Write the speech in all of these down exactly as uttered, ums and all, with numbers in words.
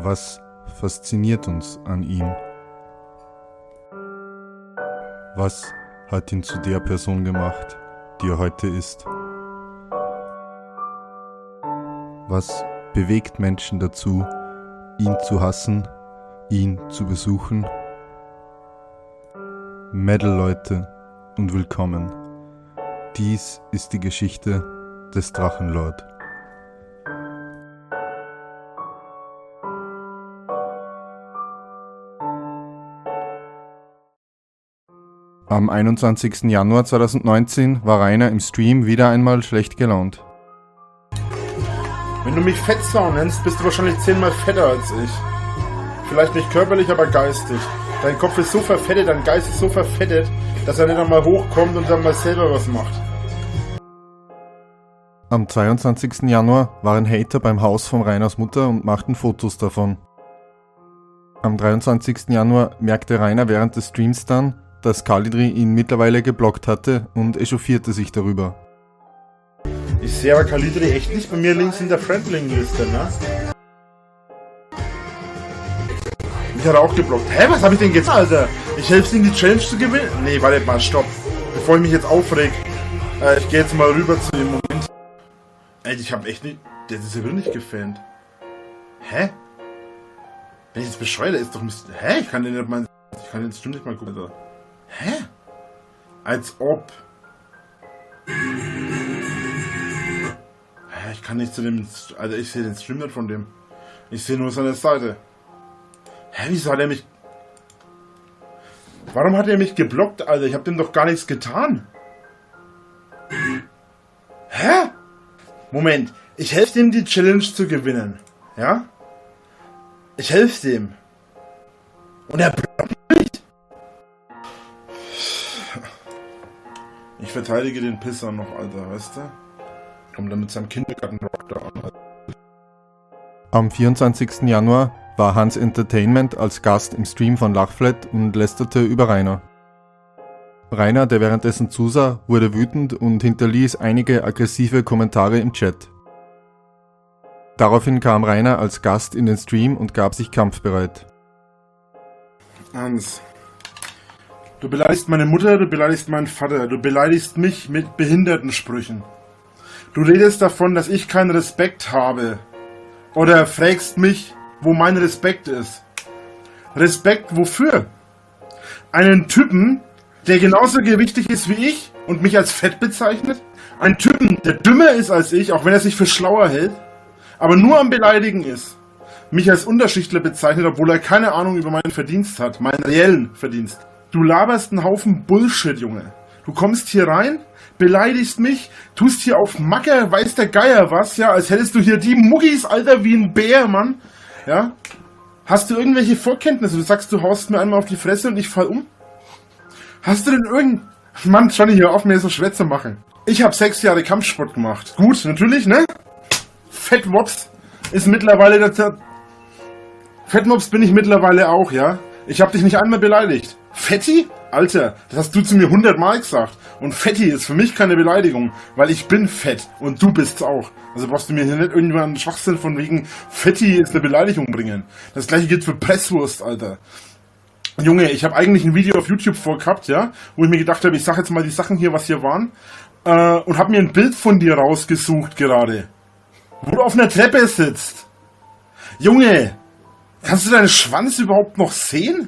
Was fasziniert uns an ihm? Was hat ihn zu der Person gemacht, die er heute ist? Was bewegt Menschen dazu, ihn zu hassen, ihn zu besuchen? Metal-Leute und willkommen. Dies ist die Geschichte des Drachenlord. Am einundzwanzigsten Januar zweitausendneunzehn war Rainer im Stream wieder einmal schlecht gelaunt. Wenn du mich Fettsau nennst, bist du wahrscheinlich zehnmal fetter als ich. Vielleicht nicht körperlich, aber geistig. Dein Kopf ist so verfettet, dein Geist ist so verfettet, dass er nicht einmal hochkommt und dann mal selber was macht. Am zweiundzwanzigsten Januar waren Hater beim Haus von Rainers Mutter und machten Fotos davon. Am dreiundzwanzigsten Januar merkte Rainer während des Streams dann, dass Kalidri ihn mittlerweile geblockt hatte und echauffierte sich darüber. Ich sehe aber Kalidri echt nicht bei mir links in der Friendling-Liste, ne? Mich hat er auch geblockt. Hä, was habe ich denn jetzt, Alter? Ich helfe ihm, die Challenge zu gewinnen? Nee, warte mal, stopp. Bevor ich mich jetzt aufreg. Äh, ich gehe jetzt mal rüber zu dem Moment. Ey, ich hab echt nicht... Der ist ja wirklich nicht gefans. Hä? Wenn ich jetzt bescheuere, der ist doch... Mist. Hä? Ich kann den nicht mal... Ich kann den Stream nicht mal gucken, Alter. Hä? Als ob... Hä, ich kann nicht zu dem... Alter, ich sehe den Stream nicht von dem. Ich sehe nur seine Seite. Hä, wieso hat er mich... Warum hat er mich geblockt, Alter? Ich hab dem doch gar nichts getan. Hä? Moment, ich helfe dem, die Challenge zu gewinnen. Ja? Ich helfe dem. Und er blockt mich? Ich verteidige den Pisser noch, Alter, weißt du? Kommt dann mit seinem Kindergarten-Rock da an. Am vierundzwanzigsten Januar war Hans Entertainment als Gast im Stream von Lachflat und lästerte über Rainer. Rainer, der währenddessen zusah, wurde wütend und hinterließ einige aggressive Kommentare im Chat. Daraufhin kam Rainer als Gast in den Stream und gab sich kampfbereit. Hans, du beleidigst meine Mutter, du beleidigst meinen Vater, du beleidigst mich mit Behindertensprüchen. Du redest davon, dass ich keinen Respekt habe. Oder fragst mich, wo mein Respekt ist. Respekt wofür? Einen Typen, der genauso gewichtig ist wie ich und mich als fett bezeichnet? Einen Typen, der dümmer ist als ich, auch wenn er sich für schlauer hält, aber nur am Beleidigen ist. Mich als Unterschichtler bezeichnet, obwohl er keine Ahnung über meinen Verdienst hat, meinen reellen Verdienst. Du laberst einen Haufen Bullshit, Junge. Du kommst hier rein, beleidigst mich, tust hier auf Macker, weiß der Geier was, ja, als hättest du hier die Muggis, Alter, wie ein Bär, Mann. Ja? Hast du irgendwelche Vorkenntnisse? Du sagst, du haust mir einmal auf die Fresse und ich fall um? Hast du denn irgend... Mann, Johnny, hör auf, mir so schwer zu machen. Ich habe sechs Jahre Kampfsport gemacht. Gut, natürlich, ne? Fettmops ist mittlerweile der... Fettmops bin ich mittlerweile auch, ja? Ich habe dich nicht einmal beleidigt. Fetti? Alter, das hast du zu mir hundertmal gesagt. Und Fetti ist für mich keine Beleidigung, weil ich bin fett und du bist's auch. Also brauchst du mir hier nicht irgendwann einen Schwachsinn von wegen Fetti ist eine Beleidigung bringen. Das gleiche gilt für Presswurst, Alter. Junge, ich habe eigentlich ein Video auf YouTube vorgehabt, ja, wo ich mir gedacht habe, ich sag jetzt mal die Sachen hier, was hier waren, äh, und habe mir ein Bild von dir rausgesucht gerade, wo du auf einer Treppe sitzt. Junge, kannst du deinen Schwanz überhaupt noch sehen?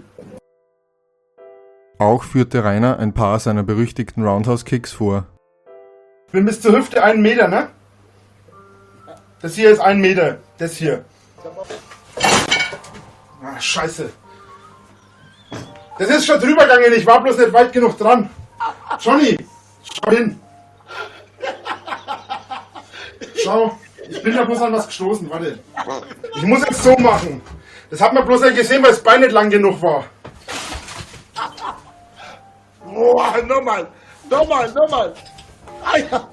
Auch führte Rainer ein paar seiner berüchtigten Roundhouse-Kicks vor. Ich bin bis zur Hüfte einen Meter, ne? Das hier ist ein Meter. Das hier. Ah, scheiße. Das ist schon drüber gegangen, ich war bloß nicht weit genug dran. Johnny, schau hin. Schau, ich bin da bloß an was gestoßen, warte. Ich muss jetzt so machen. Das hat man bloß nicht gesehen, weil das Bein nicht lang genug war. Boah, nochmal, nochmal, nochmal. Ah, ja.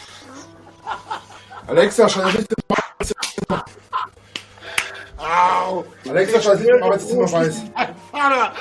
Alexa, scheiß nicht den Au. Alexa, scheiß nicht den Arbeitszimmer weiß. Mein Vater.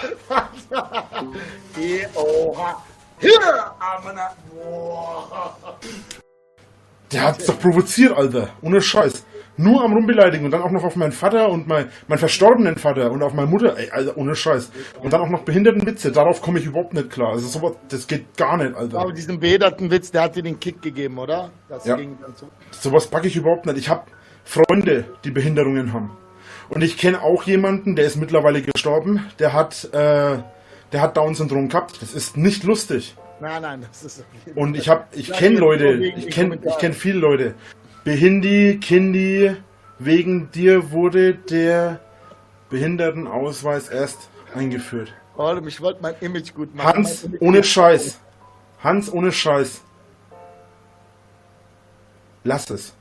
Die Oha. Hier, Boah. Der hat's doch provoziert, Alter. Ohne Scheiß. Nur am Rumbeleidigen und dann auch noch auf meinen Vater und mein, meinen verstorbenen Vater und auf meine Mutter. Ey, Alter, ohne Scheiß. Und dann auch noch Behindertenwitze. Darauf komme ich überhaupt nicht klar. Also sowas, das geht gar nicht, Alter. Aber diesen Behindertenwitz, der hat dir den Kick gegeben, oder? Das ja. ging dann so. Sowas packe ich überhaupt nicht. Ich habe Freunde, die Behinderungen haben. Und ich kenne auch jemanden, der ist mittlerweile gestorben. Der hat, äh, der hat Down-Syndrom gehabt. Das ist nicht lustig. Nein, nein, das ist... Und ich habe, ich kenne Leute, ich kenne, ich kenne viele Leute. Behindi, Kindi, wegen dir wurde der Behindertenausweis erst eingeführt. Oh, ich wollte mein Image gut machen. Hans, ohne Scheiß. Hans, ohne Scheiß. Lass es.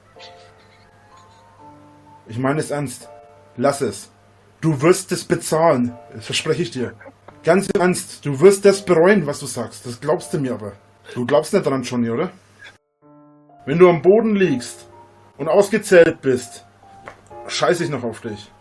Ich meine es ernst. Lass es. Du wirst es bezahlen. Das verspreche ich dir. Ganz im Ernst. Du wirst das bereuen, was du sagst. Das glaubst du mir aber. Du glaubst nicht dran, Johnny, oder? Wenn du am Boden liegst und ausgezählt bist, scheiße ich noch auf dich.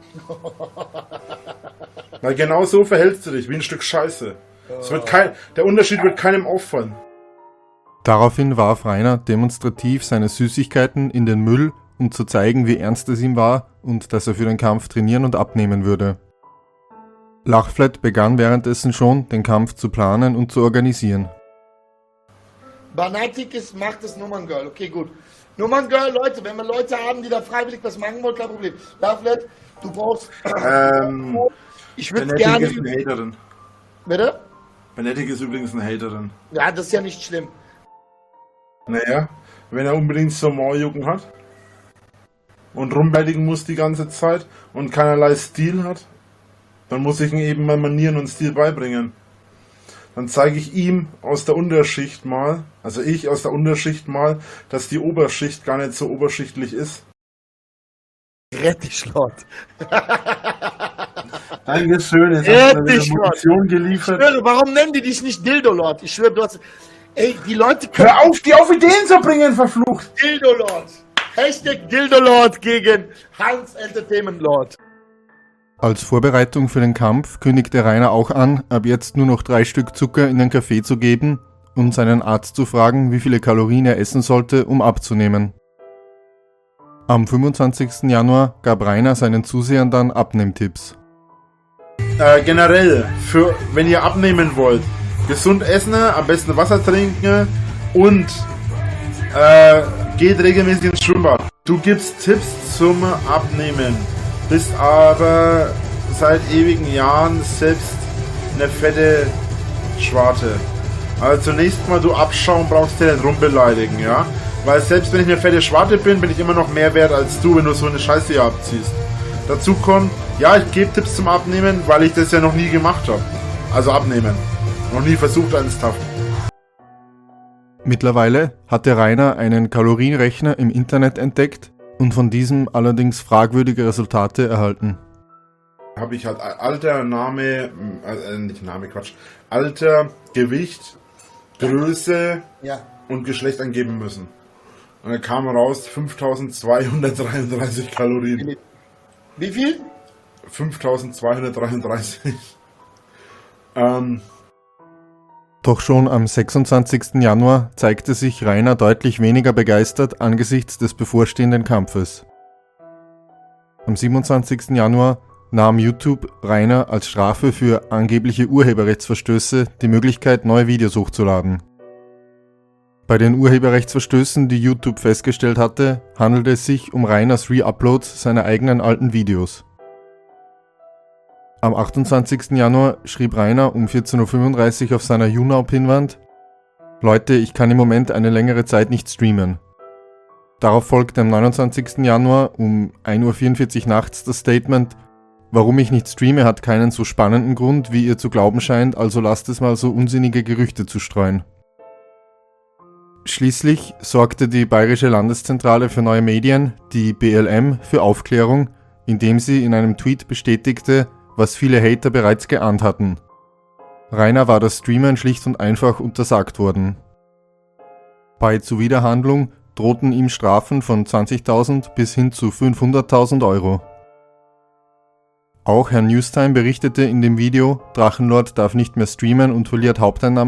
Weil genau so verhältst du dich, wie ein Stück Scheiße. Es wird kein, der Unterschied wird keinem auffallen. Daraufhin warf Rainer demonstrativ seine Süßigkeiten in den Müll, um zu zeigen, wie ernst es ihm war und dass er für den Kampf trainieren und abnehmen würde. Lachflatt begann währenddessen schon, den Kampf zu planen und zu organisieren. Banatikis macht das Nummerngirl. Okay, gut. Nummerngirl, Leute, wenn wir Leute haben, die da freiwillig was machen wollen, kein Problem. Lachflatt, du brauchst... Ähm, ich würde Benetik gerne... ist eine Haterin. Bitte? Benetik ist übrigens eine Haterin. Ja, das ist ja nicht schlimm. Naja, wenn er unbedingt so Mauljucken hat und rumbeleidigen muss die ganze Zeit und keinerlei Stil hat, dann muss ich ihm eben mal Manieren und Stil beibringen. Dann zeige ich ihm aus der Unterschicht mal, also ich aus der Unterschicht mal, dass die Oberschicht gar nicht so oberschichtlich ist. Rettichschlott. Dankeschön, jetzt hast du mir Munition geliefert. Ich schwöre, warum nennen die dich nicht Dildo-Lord? Ich schwöre, du hast... Ey, die Leute können... Hör auf, die auf Ideen zu bringen, verflucht! Dildo-Lord. Hashtag Dildo-Lord gegen Hans Entertainment Lord. Als Vorbereitung für den Kampf kündigte Rainer auch an, ab jetzt nur noch drei Stück Zucker in den Kaffee zu geben und seinen Arzt zu fragen, wie viele Kalorien er essen sollte, um abzunehmen. Am fünfundzwanzigsten Januar gab Rainer seinen Zusehern dann Abnehmtipps. Äh, generell, für wenn ihr abnehmen wollt, gesund essen, am besten Wasser trinken und äh, geht regelmäßig ins Schwimmbad. Du gibst Tipps zum Abnehmen, bist aber seit ewigen Jahren selbst eine fette Schwarte. Also zunächst mal, du Abschaum brauchst du nicht rumbeleidigen, ja? Weil selbst wenn ich eine fette Schwarte bin, bin ich immer noch mehr wert als du, wenn du so eine Scheiße hier abziehst. Dazu kommt, ja, ich gebe Tipps zum Abnehmen, weil ich das ja noch nie gemacht habe. Also abnehmen. Noch nie versucht ernsthaft. Mittlerweile hatte Rainer einen Kalorienrechner im Internet entdeckt und von diesem allerdings fragwürdige Resultate erhalten. Habe ich halt Alter, Name, äh, nicht Name, Quatsch, Alter, Gewicht, Größe Ja. und Geschlecht angeben müssen. Und dann kam raus fünftausendzweihundertdreiunddreißig Kalorien. Wie viel? fünftausendzweihundertdreiunddreißig. ähm, Doch schon am sechsundzwanzigsten Januar zeigte sich Rainer deutlich weniger begeistert angesichts des bevorstehenden Kampfes. Am siebenundzwanzigsten Januar nahm YouTube Rainer als Strafe für angebliche Urheberrechtsverstöße die Möglichkeit, neue Videos hochzuladen. Bei den Urheberrechtsverstößen, die YouTube festgestellt hatte, handelte es sich um Rainers Re-Uploads seiner eigenen alten Videos. Am achtundzwanzigsten Januar schrieb Rainer um vierzehn Uhr fünfunddreißig auf seiner YouNow-Pinwand: Leute, ich kann im Moment eine längere Zeit nicht streamen. Darauf folgte am neunundzwanzigsten Januar um ein Uhr vierundvierzig nachts das Statement: Warum ich nicht streame, hat keinen so spannenden Grund, wie ihr zu glauben scheint, also lasst es mal so unsinnige Gerüchte zu streuen. Schließlich sorgte die Bayerische Landeszentrale für neue Medien, die B L M, für Aufklärung, indem sie in einem Tweet bestätigte, was viele Hater bereits geahnt hatten. Rainer war das Streamen schlicht und einfach untersagt worden. Bei Zuwiderhandlung drohten ihm Strafen von zwanzigtausend bis hin zu fünfhunderttausend Euro. Auch Herr Newstime berichtete in dem Video, Drachenlord darf nicht mehr streamen und verliert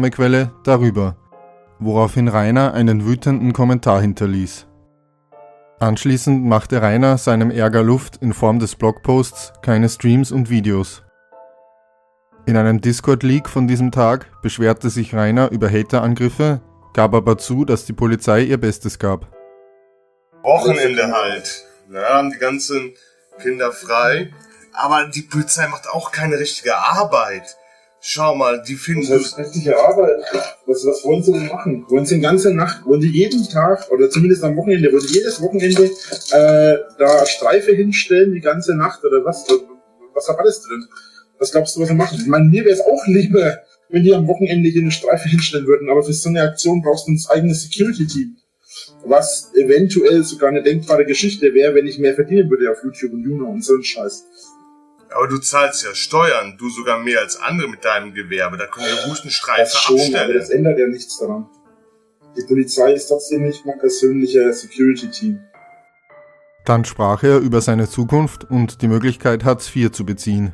Haupteinnahmequelle, darüber, woraufhin Rainer einen wütenden Kommentar hinterließ. Anschließend machte Rainer seinem Ärger Luft in Form des Blogposts keine Streams und Videos. In einem Discord-Leak von diesem Tag beschwerte sich Rainer über Haterangriffe, gab aber zu, dass die Polizei ihr Bestes gab. Wochenende halt. Da haben die ganzen Kinder frei. Aber die Polizei macht auch keine richtige Arbeit. Schau mal, die finden... Das heißt richtige Arbeit. Was, was wollen sie denn machen? Wollen sie die ganze Nacht, wollen sie jeden Tag, oder zumindest am Wochenende, wollen sie jedes Wochenende äh, da Streife hinstellen, die ganze Nacht, oder was? Was erwartest du denn? Was glaubst du, was sie machen? Ich meine, mir wäre es auch lieber, wenn die am Wochenende hier eine Streife hinstellen würden, aber für so eine Aktion brauchst du ein eigenes Security-Team. Was eventuell sogar eine denkbare Geschichte wäre, wenn ich mehr verdienen würde auf YouTube und Juno und so ein Scheiß. Aber du zahlst ja Steuern, du sogar mehr als andere mit deinem Gewerbe. Da können wir ruhig eine Streife das schon, abstellen. Aber das ändert ja nichts daran. Die Polizei ist trotzdem nicht mein persönlicher Security-Team. Dann sprach er über seine Zukunft und die Möglichkeit, Hartz vier zu beziehen.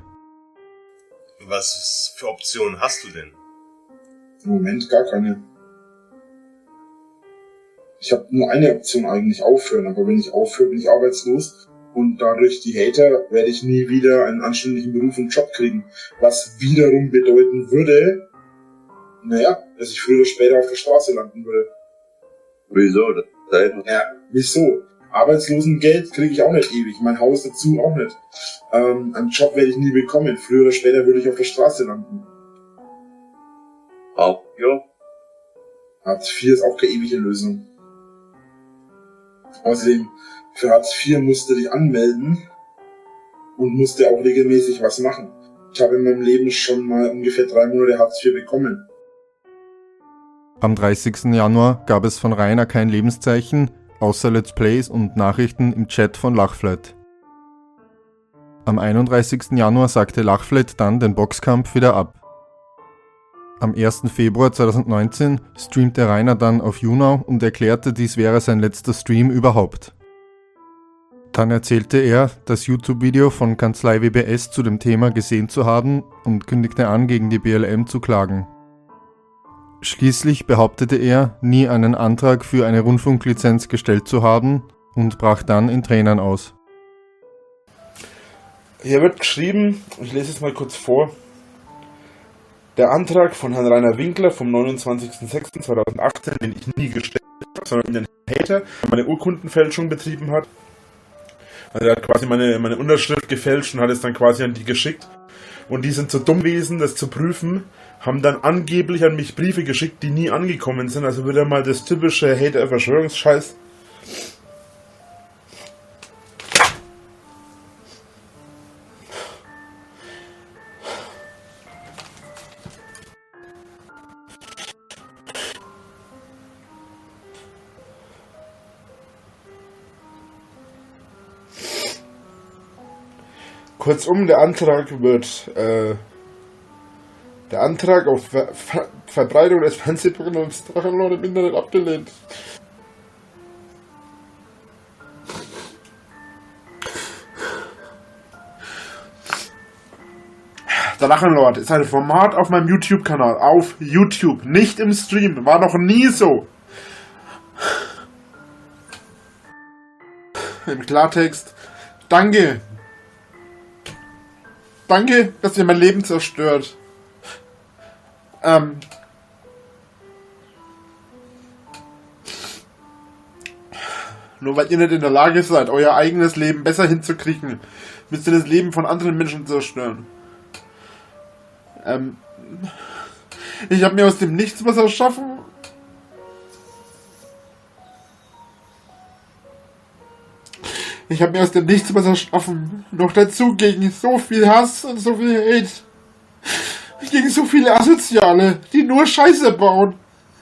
Was für Optionen hast du denn? Im Moment gar keine. Ich habe nur eine Option eigentlich, aufhören. Aber wenn ich aufhöre, bin ich arbeitslos. Und dadurch die Hater werde ich nie wieder einen anständigen Beruf und Job kriegen. Was wiederum bedeuten würde, naja, dass ich früher oder später auf der Straße landen würde. Wieso? Ja, wieso? Arbeitslosengeld kriege ich auch nicht ewig. Mein Haus dazu auch nicht. Ähm, einen Job werde ich nie bekommen. Früher oder später würde ich auf der Straße landen. Auch, ja. Hartz vier ist auch keine ewige Lösung. Außerdem, für Hartz vier musste dich anmelden und musste auch regelmäßig was machen. Ich habe in meinem Leben schon mal ungefähr drei Monate Hartz vier bekommen. Am dreißigsten Januar gab es von Rainer kein Lebenszeichen, außer Let's Plays und Nachrichten im Chat von Lachflat. Am einunddreißigsten Januar sagte Lachflat dann den Boxkampf wieder ab. Am ersten Februar zweitausendneunzehn streamte Rainer dann auf YouNow und erklärte, dies wäre sein letzter Stream überhaupt. Dann erzählte er, das YouTube-Video von Kanzlei W B S zu dem Thema gesehen zu haben und kündigte an, gegen die B L M zu klagen. Schließlich behauptete er, nie einen Antrag für eine Rundfunklizenz gestellt zu haben und brach dann in Tränen aus. Hier wird geschrieben, ich lese es mal kurz vor, der Antrag von Herrn Rainer Winkler vom neunundzwanzigsten sechsten zweitausendachtzehn, den ich nie gestellt habe, sondern den Hater, der meine Urkundenfälschung betrieben hat. Also er hat quasi meine, meine Unterschrift gefälscht und hat es dann quasi an die geschickt. Und die sind so dumm gewesen, das zu prüfen, haben dann angeblich an mich Briefe geschickt, die nie angekommen sind. Also wieder mal das typische Hater-Verschwörungsscheiß. Kurzum, der Antrag wird, äh, der Antrag auf Ver Ver Verbreitung des Fernsehprogramms Drachenlord im Internet abgelehnt. Der Drachenlord ist ein Format auf meinem YouTube-Kanal, auf YouTube, nicht im Stream, war noch nie so. Im Klartext, danke. Danke, dass ihr mein Leben zerstört. Ähm. Nur weil ihr nicht in der Lage seid, euer eigenes Leben besser hinzukriegen, müsst ihr das Leben von anderen Menschen zerstören. Ähm. Ich habe mir aus dem Nichts was erschaffen. Ich habe mir aus dem Nichts was erschaffen. Noch dazu gegen so viel Hass und so viel Hate. Gegen so viele Asoziale, die nur Scheiße bauen.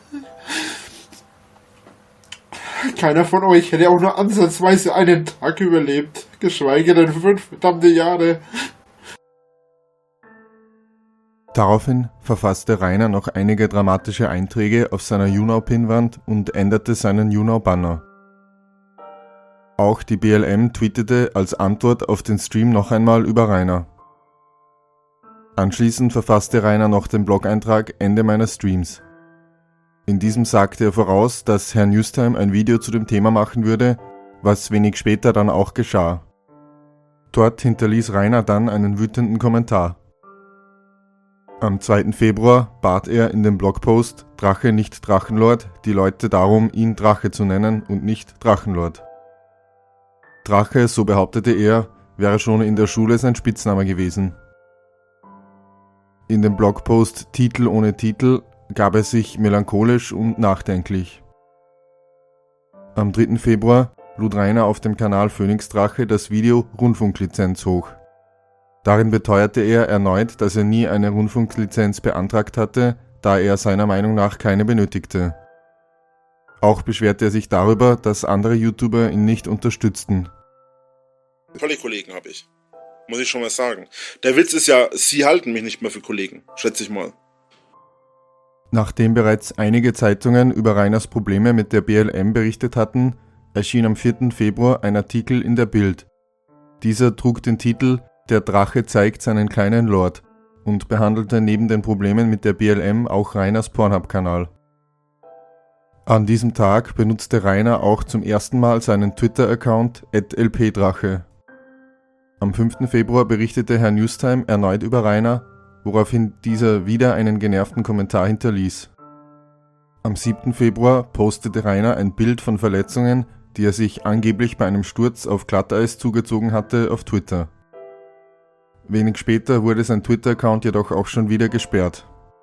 Keiner von euch hätte auch nur ansatzweise einen Tag überlebt. Geschweige denn fünf verdammte Jahre. Daraufhin verfasste Rainer noch einige dramatische Einträge auf seiner YouNow-Pinnwand und änderte seinen YouNow-Banner. Auch die B L M tweetete als Antwort auf den Stream noch einmal über Rainer. Anschließend verfasste Rainer noch den Blog-Eintrag Ende meiner Streams. In diesem sagte er voraus, dass Herr Newstime ein Video zu dem Thema machen würde was wenig später dann auch geschah. Dort hinterließ Rainer dann einen wütenden Kommentar. Am zweiten Februar bat er in dem Blogpost Drache nicht Drachenlord die Leute darum, ihn Drache zu nennen und nicht Drachenlord. Drache, so behauptete er, wäre schon in der Schule sein Spitzname gewesen. In dem Blogpost Titel ohne Titel gab er sich melancholisch und nachdenklich. Am dritten Februar lud Rainer auf dem Kanal Phoenix Drache das Video Rundfunklizenz hoch. Darin beteuerte er erneut, dass er nie eine Rundfunklizenz beantragt hatte, da er seiner Meinung nach keine benötigte. Auch beschwerte er sich darüber, dass andere YouTuber ihn nicht unterstützten. Tolle Kollegen habe ich. Muss ich schon mal sagen. Der Witz ist ja, sie halten mich nicht mehr für Kollegen, schätze ich mal. Nachdem bereits einige Zeitungen über Rainers Probleme mit der B L M berichtet hatten, erschien am vierten Februar ein Artikel in der Bild. Dieser trug den Titel »Der Drache zeigt seinen kleinen Lord« und behandelte neben den Problemen mit der B L M auch Rainers Pornhub-Kanal. An diesem Tag benutzte Rainer auch zum ersten Mal seinen Twitter-Account at L P Drache. Am fünften Februar berichtete Herr Newstime erneut über Rainer, woraufhin dieser wieder einen genervten Kommentar hinterließ. Am siebten Februar postete Rainer ein Bild von Verletzungen, die er sich angeblich bei einem Sturz auf Glatteis zugezogen hatte, auf Twitter. Wenig später wurde sein Twitter-Account jedoch auch schon wieder gesperrt.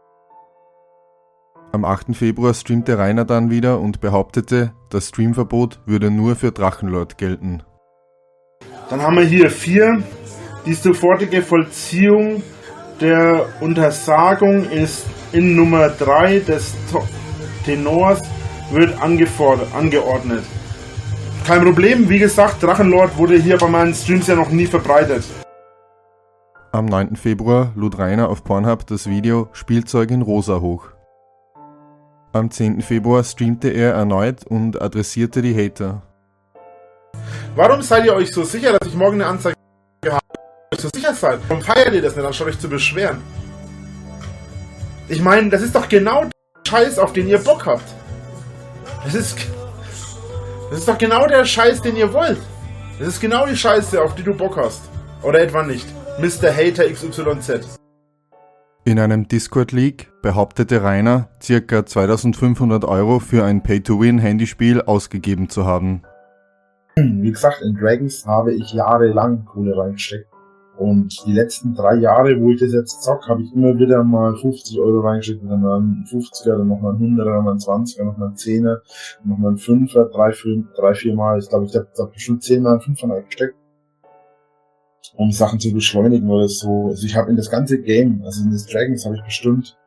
Am achten Februar streamte Rainer dann wieder und behauptete, das Streamverbot würde nur für Drachenlord gelten. Dann haben wir hier vier. Die sofortige Vollziehung der Untersagung ist in Nummer drei des Tenors wird angefordert, angeordnet. Kein Problem, wie gesagt, Drachenlord wurde hier bei meinen Streams ja noch nie verbreitet. Am neunten Februar lud Rainer auf Pornhub das Video Spielzeug in Rosa hoch. Am zehnten Februar streamte er erneut und adressierte die Hater. Warum seid ihr euch so sicher, dass ich morgen eine Anzeige habe? Euch so sicher seid? Warum feiert ihr das nicht, anstatt euch zu beschweren? Ich meine, das ist doch genau der Scheiß, auf den ihr Bock habt. Das ist... Das ist doch genau der Scheiß, den ihr wollt. Das ist genau die Scheiße, auf die du Bock hast. Oder etwa nicht. Mister Hater X Y Z. In einem Discord-Leak behauptete Rainer, ca. zweitausendfünfhundert Euro für ein Pay-to-Win-Handyspiel ausgegeben zu haben. Wie gesagt, in Dragons habe ich jahrelang Kohle reingesteckt. Und die letzten drei Jahre, wo ich das jetzt zock, habe ich immer wieder mal fünfzig Euro reingesteckt, dann mal einen fünfziger, dann nochmal einen hunderter, dann mal einen zwanziger, nochmal einen zehner, nochmal einen fünfer, drei, vier, drei, vier Mal. Ich glaube, ich habe hab bestimmt zehnmal einen fünfer reingesteckt, um Sachen zu beschleunigen oder so. Also ich habe in das ganze Game, also in das Dragons habe ich bestimmt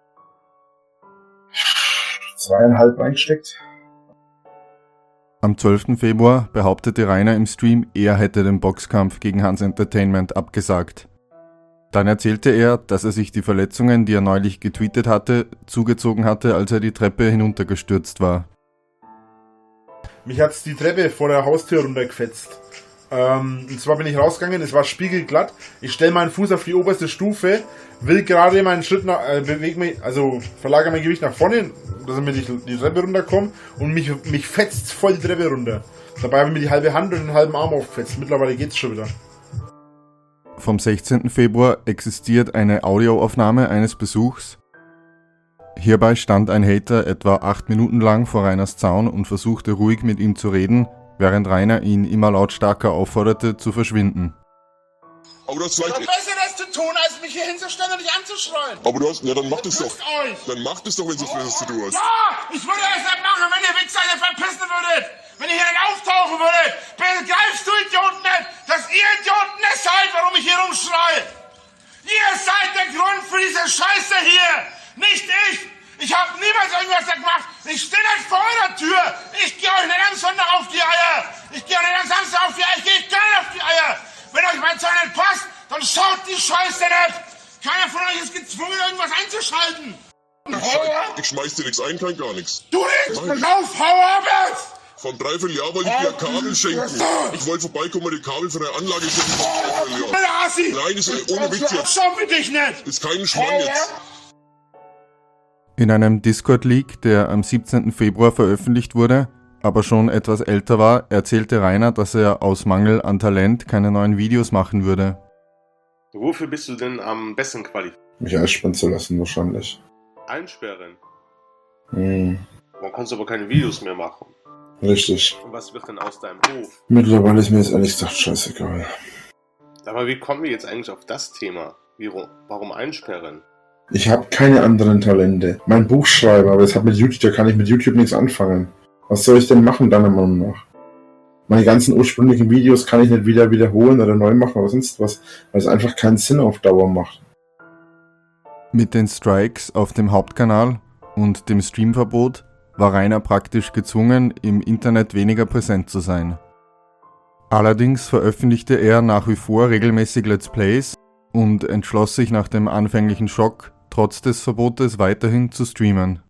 zweieinhalb reingesteckt. Am zwölften Februar behauptete Rainer im Stream, er hätte den Boxkampf gegen Hans Entertainment abgesagt. Dann erzählte er, dass er sich die Verletzungen, die er neulich getweetet hatte, zugezogen hatte, als er die Treppe hinuntergestürzt war. Mich hat's die Treppe vor der Haustür runtergefetzt. Ähm, und zwar bin ich rausgegangen, es war spiegelglatt. Ich stelle meinen Fuß auf die oberste Stufe, will gerade meinen Schritt nach, äh, bewege mich, also verlagere mein Gewicht nach vorne, damit ich die Treppe runterkomme und mich, mich fetzt voll die Treppe runter. Dabei habe ich mir die halbe Hand und den halben Arm aufgefetzt. Mittlerweile geht's schon wieder. Vom sechzehnten Februar existiert eine Audioaufnahme eines Besuchs. Hierbei stand ein Hater etwa acht Minuten lang vor Rainers Zaun und versuchte ruhig mit ihm zu reden, während Rainer ihn immer lautstarker aufforderte, zu verschwinden. Aber das vielleicht... Besseres zu tun, als mich hier hinzustellen und dich anzuschreien. Aber du hast... Ja, dann mach das doch. Euch. Dann mach das doch, wenn du so viel zu tun hast. Ja, ich würde es nicht machen, wenn ihr Wichser hier verpissen würdet. Wenn ihr hier nicht auftauchen würdet. Begreifst du Idioten nicht, dass ihr Idioten es seid, warum ich hier rumschreie? Ihr seid der Grund für diese Scheiße hier. Nicht ich. Ich habe niemals irgendwas gemacht. Ich stehe nicht vor eurer Tür. Ich gehe euch nicht am Sonntag auf die Eier. Ich gehe euch nicht am Samstag auf die Eier. Ich gehe gar nicht auf die Eier. Wenn euch mein Zeug nicht passt, dann schaut die Scheiße nicht. Keiner von euch ist gezwungen, irgendwas einzuschalten. Ich schmeiß dir nichts ein, kein gar nichts. Du nicht? Lauf, hau ab jetzt! Vor einem Dreivierteljahr wollte ich dir Kabel schenken. Ich wollte vorbeikommen und die Kabel von der Anlage schenken. Nein, das ist ohne Witz jetzt. Schau für dich nicht. Das ist kein Schmarrn jetzt. In einem Discord-Leak, der am siebzehnten Februar veröffentlicht wurde, aber schon etwas älter war, erzählte Rainer, dass er aus Mangel an Talent keine neuen Videos machen würde. Wofür bist du denn am besten qualifiziert? Mich einsperren zu lassen, wahrscheinlich. Einsperren? Hm, Dann kannst du aber keine Videos mehr machen. richtig. Und was wird denn aus deinem Hof? Mittlerweile ist mir jetzt ehrlich gesagt scheißegal. Aber wie kommen wir jetzt eigentlich auf das Thema? Wie, warum einsperren? Ich habe keine anderen Talente. Mein Buch schreiben, aber das hat mit YouTube, da kann ich mit YouTube nichts anfangen. Was soll ich denn machen, deiner Meinung nach? Meine ganzen ursprünglichen Videos kann ich nicht wieder wiederholen oder neu machen oder sonst was, weil es einfach keinen Sinn auf Dauer macht. Mit den Strikes auf dem Hauptkanal und dem Streamverbot war Rainer praktisch gezwungen, im Internet weniger präsent zu sein. Allerdings veröffentlichte er nach wie vor regelmäßig Let's Plays und entschloss sich nach dem anfänglichen Schock, trotz des Verbotes weiterhin zu streamen.